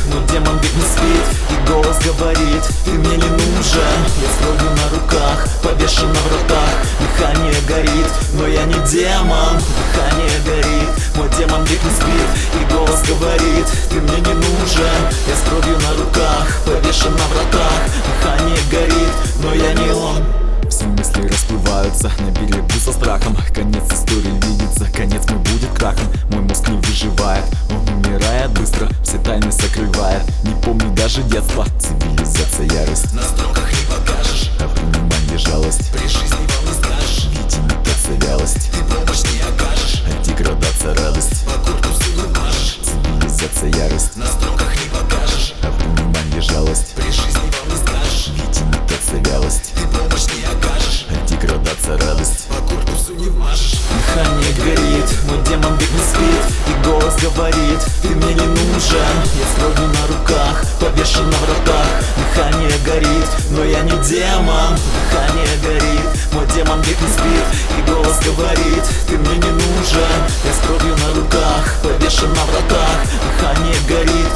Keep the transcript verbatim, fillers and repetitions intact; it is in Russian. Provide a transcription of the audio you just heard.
мой демон ведь не спит. И голос говорит: ты мне не нужен. Я с кровью на руках, повешен на вратах. Дыхание горит, но я не демон. Дыхание горит, мой демон ведь не спит. И голос говорит: ты мне не нужен. Я с кровью на руках, повешен на вратах. Дыхание горит, но я не он. Все мысли расплываются на берегу со страхом. Конец истории видится, конец мой будет крахом. Мой мозг не выживает, он умирает быстро, все тайны сокрывает. Не помню даже детства, цивилизация ярость. На строках не покажешь, а понимание жалость. при жизни вам не скажешь. Ведь имитация вялость, ты помощь не окажешь. а деградация радость. По куртку сыну мажешь, цивилизация ярость. на строках не покажешь, а понимание жалость. при жизни вам не скажешь. Ведь имитация вялость, ты помощь не окажешь. а деградация радость. По куртусу не вмажешь. Дыхание горит, мой демон ведь не спит. И голос говорит: ты мне не нужен. Я с кровью на руках, повешен на вратах. Дыхание горит, но я не демон. Дыхание горит, мой демон ведь не спит. И голос говорит: ты мне не нужен. Я с кровью на руках, повешен на вратах. Дыхание горит,